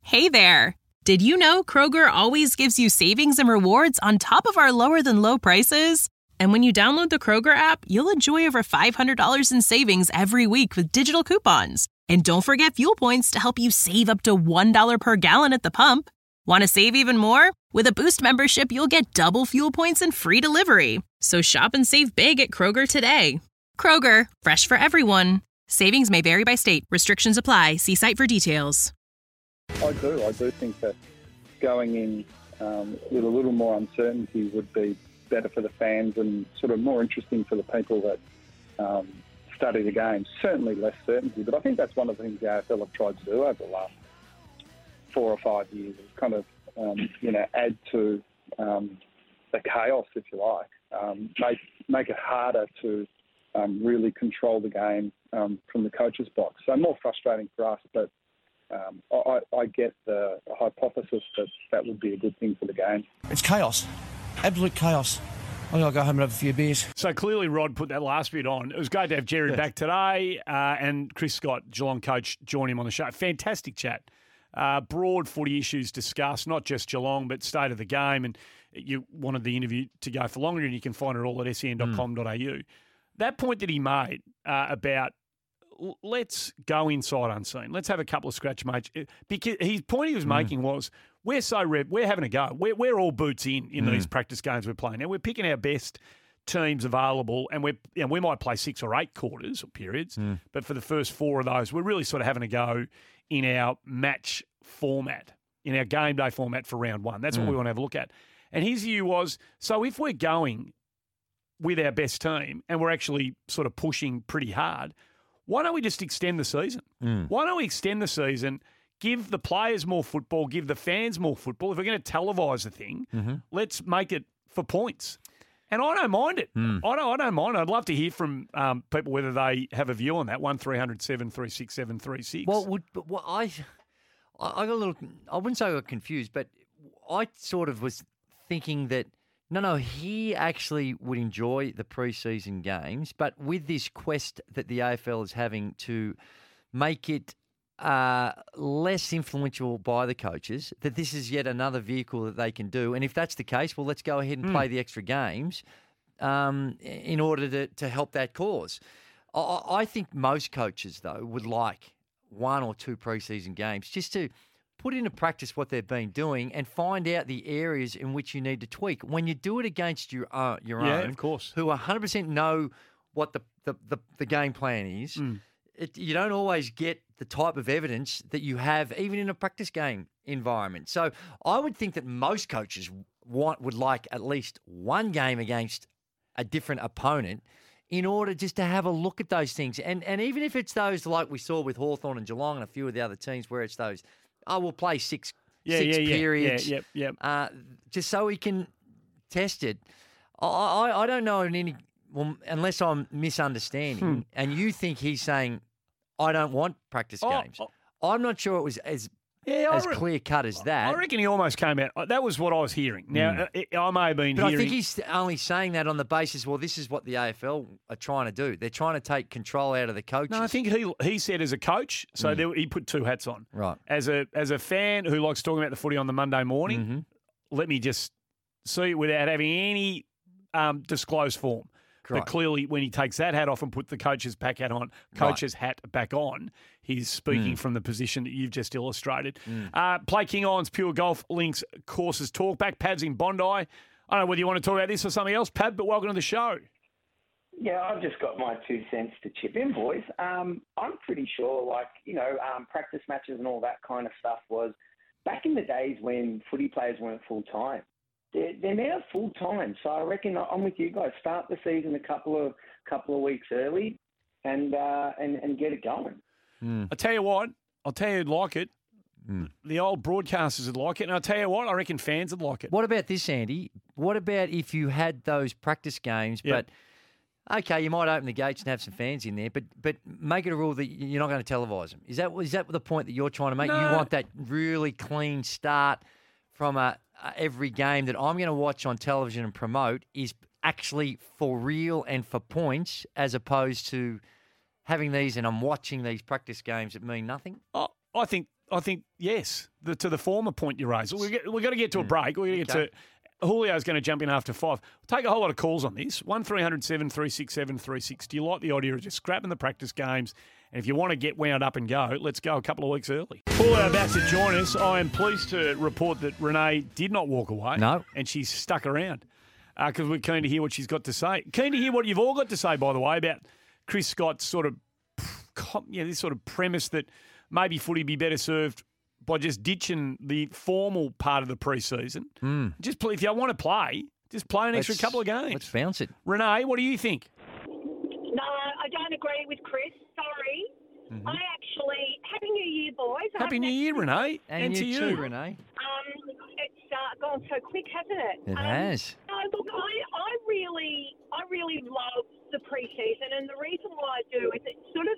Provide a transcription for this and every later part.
Hey there! Did you know Kroger always gives you savings and rewards on top of our lower-than-low prices? And when you download the Kroger app, you'll enjoy over $500 in savings every week with digital coupons. And don't forget fuel points to help you save up to $1 per gallon at the pump. Want to save even more? With a Boost membership, you'll get double fuel points and free delivery. So shop and save big at Kroger today. Kroger, fresh for everyone. Savings may vary by state. Restrictions apply. See site for details. I do think that going in with a little more uncertainty would be better for the fans and sort of more interesting for the people that study the game. Certainly less certainty, but I think that's one of the things the AFL have tried to do over the last 4 or 5 years, is kind of add to the chaos, if you like, make it harder to really control the game from the coach's box. So more frustrating for us, but I get the hypothesis that would be a good thing for the game. It's chaos. Absolute chaos. I'm going to go home and have a few beers. So clearly Rod put that last bit on. It was great to have Jerry back today and Chris Scott, Geelong coach, join him on the show. Fantastic chat. Broad footy issues discussed, not just Geelong, but state of the game. And you wanted the interview to go for longer, and you can find it all at sen.com.au. That point that he made about let's go inside unseen. Let's have a couple of scratch mates. Because his point he was making was we're having a go. We're all boots in these practice games we're playing. Now we're picking our best teams available, and we might play 6 or 8 quarters or periods, but for the first 4 of those, we're really sort of having a go in our match format, in our game day format for round 1. That's what we want to have a look at. And his view was, so if we're going with our best team and we're actually sort of pushing pretty hard, why don't we just extend the season? Why don't we extend the season, give the players more football, give the fans more football? If we're going to televise the thing, let's make it for points. And I don't mind it. I don't mind. I'd love to hear from people whether they have a view on that. 1300 736 736. Well, I got a little. I wouldn't say I got confused, but I sort of was thinking that no, he actually would enjoy the preseason games, but with this quest that the AFL is having to make it less influential by the coaches, that this is yet another vehicle that they can do. And if that's the case, well, let's go ahead and play the extra games in order to help that cause. I think most coaches, though, would like 1 or 2 preseason games just to put into practice what they've been doing and find out the areas in which you need to tweak. When you do it against your own, of course, who 100% know what the game plan is, you don't always get the type of evidence that you have even in a practice game environment. So I would think that most coaches would like at least 1 game against a different opponent in order just to have a look at those things. And even if it's those like we saw with Hawthorn and Geelong and a few of the other teams where it's those, we'll play six periods, just so we can test it. I don't know unless I'm misunderstanding, and you think he's saying, I don't want practice games. I'm not sure it was as clear cut as that. I reckon he almost came out. That was what I was hearing. Now, I may have been but hearing. I think he's only saying that on the basis, well, this is what the AFL are trying to do. They're trying to take control out of the coaches. No, I think he said as a coach, so he put 2 hats on. Right. As a fan who likes talking about the footy on the Monday morning, let me just see it without having any disclosed form. Right. But clearly, when he takes that hat off and puts the coach's hat back on, he's speaking from the position that you've just illustrated. Play King Island's Pure Golf Links Courses Talk back. Pab's in Bondi. I don't know whether you want to talk about this or something else, Pab, but welcome to the show. Yeah, I've just got my 2 cents to chip in, boys. I'm pretty sure, practice matches and all that kind of stuff was back in the days when footy players weren't full-time. They're now full time, so I reckon I'm with you guys. Start the season a couple of weeks early, and get it going. I tell you what, I'll tell you who'd like it. The old broadcasters would like it, and I'll tell you what, I reckon fans would like it. What about this, Andy? What about if you had those practice games, but okay, you might open the gates and have some fans in there, but make it a rule that you're not going to televise them. Is that the point that you're trying to make? No. You want that really clean start from every game that I'm going to watch on television and promote is actually for real and for points, as opposed to having these and I'm watching these practice games that mean nothing? I think I think yes. To the former point you raised, we've got to get to a break. We're going to get to. Julio's going to jump in after 5. We'll take a whole lot of calls on this. 1300 7367 36. Do you like the idea of just scrapping the practice games? And if you want to get wound up and go, let's go a couple of weeks early. Julio about to join us. I am pleased to report that Renee did not walk away. No. And she's stuck around because we're keen to hear what she's got to say. Keen to hear what you've all got to say, by the way, about Chris Scott's sort of, this sort of premise that maybe footy be better served by just ditching the formal part of the pre-season. Just play, if you want to play, just play an extra couple of games. Let's bounce it. Renee, what do you think? No, I don't agree with Chris. Sorry. I actually... Happy New Year, boys. Happy New Year, Renee. And to you too, Renee. It's gone so quick, hasn't it? It has. No, look, I really love the pre-season, and the reason why I do is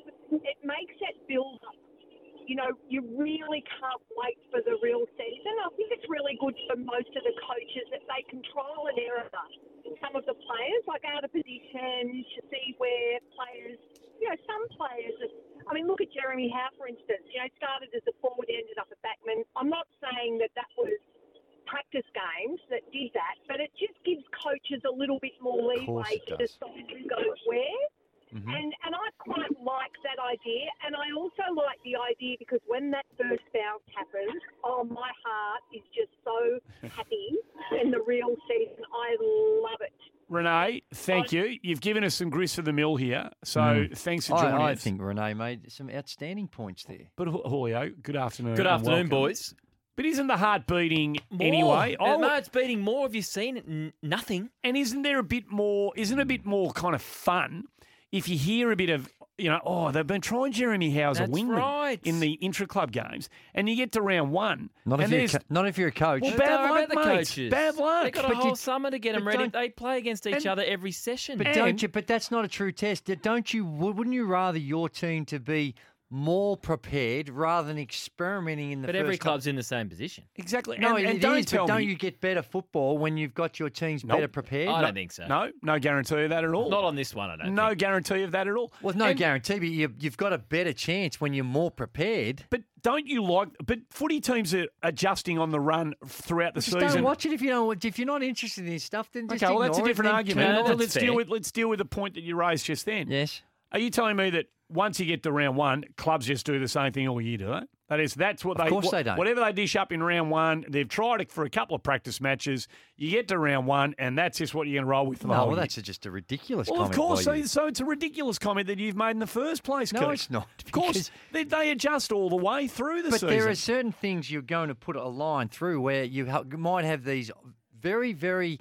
it makes that build-up. You know, you really can't wait for the real season. I think it's really good for most of the coaches that they can trial and error some of the players, like out of position, to see where players, some players, look at Jeremy Howe, for instance. Started as a forward, ended up a backman. I'm not saying that was practice games that did that, but it just gives coaches a little bit more leeway to decide who goes where. Mm-hmm. And I quite like that idea, and I also like the idea because when that first bounce happens, my heart is just so happy in the real season. I love it. Renee, thank you. You've given us some grist for the mill here, so thanks for joining us. I think Renee made some outstanding points there. But Julio, good afternoon. Good afternoon, boys. But isn't the heart beating more. Anyway? No, it's beating more. Have you seen it? Nothing. And isn't it a bit more kind of fun if you hear a bit of, they've been trying Jeremy Howe as a wingman in the intra-club games, and you get to round one. Not if you're a coach. Well, bad luck, the coaches. Bad luck. They've got a whole summer to get them ready. They play against each other every session. But that's not a true test. Wouldn't you rather your team to be more prepared rather than experimenting in the first... But every club's in the same position. Exactly. No, and don't you get better football when you've got your teams better prepared? I don't think so. No guarantee of that at all. Not on this one, I don't think. No guarantee of that at all. Well, guarantee, but you've got a better chance when you're more prepared. But don't you but footy teams are adjusting on the run throughout the season. Don't watch it if you're not interested in this stuff, then just okay, well, that's a different argument. Let's deal with the point that you raised just then. Yes. Are you telling me that once you get to round one, clubs just do the same thing all year, do they? That's what Of course they don't. Whatever they dish up in round one, they've tried it for a couple of practice matches. You get to round one, and that's just what you're going to roll with for the whole year. That's just a ridiculous comment. Of course, so it's a ridiculous comment that you've made in the first place, No, Keith. it's not. Of course, they adjust all the way through the season. But there are certain things you're going to put a line through where you might have these very, very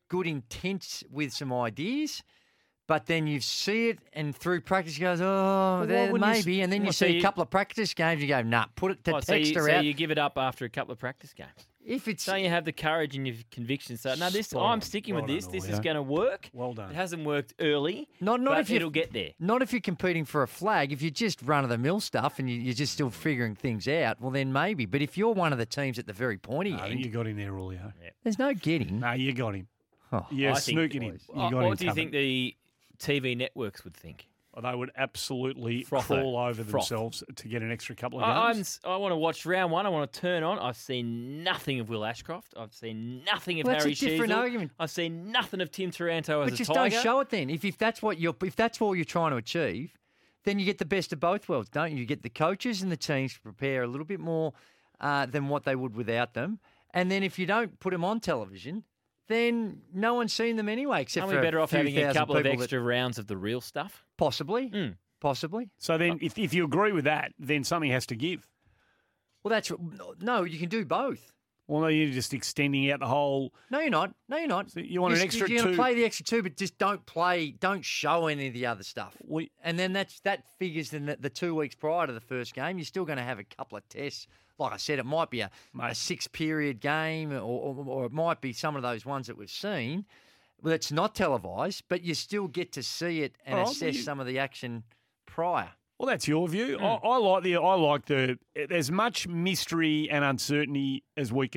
good intents with some ideas, but then you see it and through practice you go, maybe, and then you see a couple of practice games, you go, nah, put it to text her out. So you give it up after a couple of practice games. Don't you have the courage and your conviction? So no, I'm sticking with this. This is going to work. Well done. It hasn't worked early, not but it'll get there. Not if you're competing for a flag. If you're just run-of-the-mill stuff and you're just still figuring things out, well, then maybe. But if you're one of the teams at the very pointy end... you got him there, Julio. Yeah. There's no getting. No, you got him. Oh, you're snooking him. What do you think the TV networks would think? Well, they would absolutely crawl over themselves to get an extra couple of games. I want to watch round one. I want to turn on. I've seen nothing of Will Ashcroft. I've seen nothing of Harry Sheezel. That's a different argument. I've seen nothing of Tim Taranto as a Tiger. But just don't show it then. If that's what you're trying to achieve, then you get the best of both worlds, don't you? You get the coaches and the teams to prepare a little bit more than what they would without them. And then if you don't put them on television, then no one's seen them anyway, except for we better off having a couple of extra that... rounds of the real stuff? Possibly. Possibly. So then if you agree with that, then something has to give. Well, no, you can do both. Well, no, you're just extending out the whole... No, you're not. So you want an extra two... You're going to play the extra two, but just don't show any of the other stuff. And then that figures in the 2 weeks prior to the first game. You're still going to have a couple of tests. Like I said, it might be a 6-period game or it might be some of those ones that we've seen. Well, it's not televised, but you still get to see it and assess some of the action prior. Well, that's your view. I like the. There's much mystery and uncertainty as we can.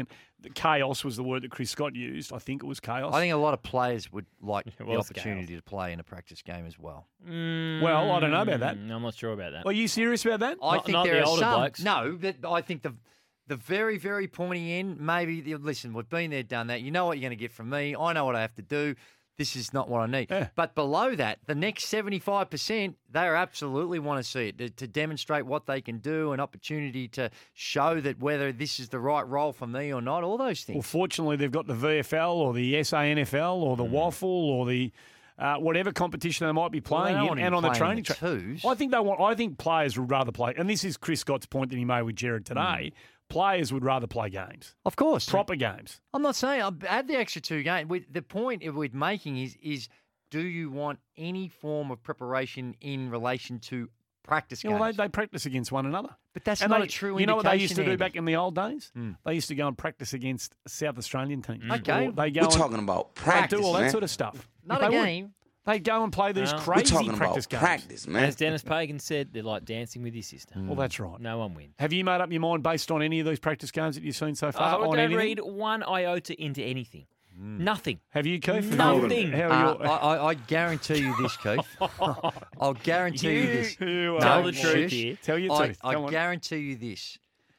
chaos was the word that Chris Scott used. I think it was chaos. I think a lot of players would like the opportunity to play in a practice game as well. Well, I don't know about that. I'm not sure about that. Are you serious about that? I think there the are older some. blokes. No, I think the very, very pointy end, maybe, listen, we've been there, done that. You know what you're going to get from me. I know what I have to do. This is not what I need. Yeah. But below that, the next 75%, they absolutely want to see it, to demonstrate what they can do, an opportunity to show that whether this is the right role for me or not, all those things. Well, fortunately, they've got the VFL or the SANFL or the Waffle or the whatever competition they might be playing in, and on the training track. I think players would rather play, and this is Chris Scott's point that he made with Jared today. Players would rather play games. Of course. Proper games. I'm not saying I'll add the extra 2 games. The point we're making is do you want any form of preparation in relation to practice games? Well, they practice against one another. But that's not a true indication. You know what they used to do Andy? back in the old days? They used to go and practice against South Australian teams. Okay. Or they go We're talking about practice, They do all that man. sort of stuff. Not They a would. game. They go and play these No. We're crazy talking practice about games. practice, man. As Dennis Pagan said, they're like dancing with your sister. Well, that's right. No one wins. Have you made up your mind based on any of these practice games that you've seen so far? I on don't anything? read one iota into anything. Nothing. Have you, Keith? Nothing. How are I guarantee you this, Keith. I'll guarantee you this. you Tell are- the truth shush. here. Tell your truth. I Come on. guarantee you this.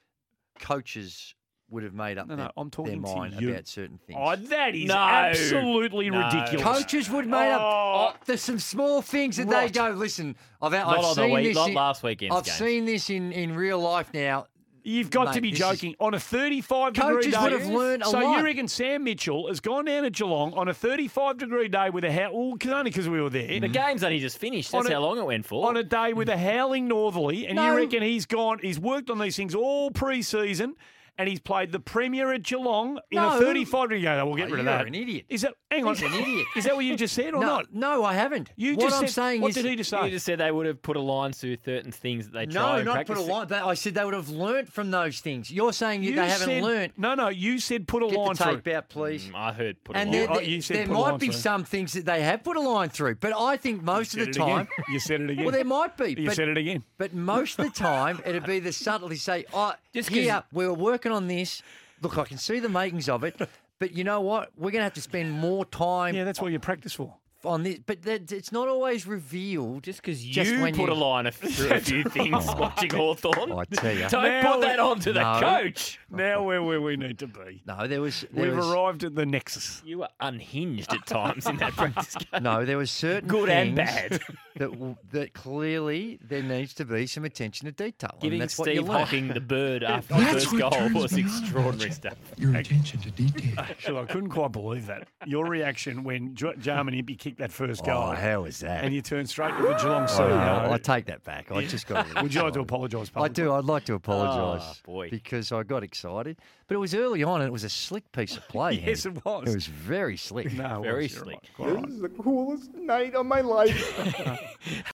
Coaches would have made up No, I'm talking their to mind you. about certain things. Oh, that is No. absolutely No. ridiculous. Coaches would made up. There's some small things that Right. they go. Listen, I've Not on the seen week, this. not last weekend's I've games. seen this in real life now. You've got to Mate, be this is- joking. On a 35-degree Coaches day. would have learned a so lot. you reckon Sam Mitchell has gone down to Geelong on a 35-degree day with a only because we were there. The game's only just finished. That's On a- how long it went for. On a day with a howling northerly, and No. you reckon he's worked on these things all pre-season, and he's played the Premier at Geelong in No. a 35-degree day. We'll get rid of You're that. an idiot. Is that? Hang on. He's an idiot. Is that what you just said or not? No, I haven't. You what just I'm said, saying what is, did he just say? You just said they would have put a line through certain things that they try no, and not practice. put a line. I said they would have learnt from those things. You're saying they haven't said, learnt. No, you said put a Get line the tape through. out, please. I heard put a And line. there, you said there put a line might be through. some things that they have put a line through, but I think most of Said the it again. time, You said it again. well, there might be. You but, said it again. But most of the time, it'd be the subtlety. Say, Just here, 'cause- we were working on this. Look, I can see the makings of it, but you know what? We're going to have to spend more time Yeah, that's what you practice for. on this. But it's not always revealed. Just because you Just when put you- a line through a few things watching Hawthorn. I tell you. Don't Now put that on to the No. coach. Now we're where we need to be. No, there was. We've arrived at the nexus. You were unhinged at times in that practice game. No, there was certain Good and things bad. that clearly there needs to be some attention to detail. and Giving that's what you Steve learn. Hocking the bird after the first goal was extraordinary stuff. Your attention to detail. Actually, I couldn't quite believe that. Your reaction when Jarman Impey kicked that first goal. Oh, how was that? And you turned straight to the Geelong Oh, side. no, I take that back. I just got. Would you like to apologise, I publicly? do. I'd like to apologise. Oh, boy. Because I got excited, but it was early on, and it was a slick piece of play. Yes, Henry. it was. It was very slick. No, it Very was. You're slick. right. Quite right. This is the coolest night of my life.